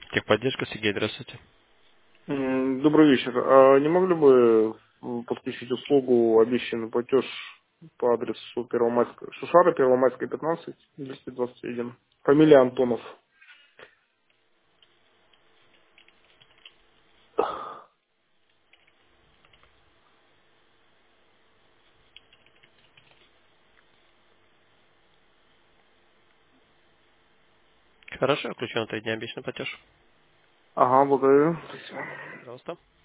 Техподдержка, Сергей, здравствуйте. Добрый вечер. А не могли бы подключить услугу обещанный платеж по адресу Первомайская, Шушара, Первомайская, 15, 221. Фамилия Антонов. Хорошо, включен 3 дня обещанный платеж. Ага, благодарю. Спасибо. Пожалуйста.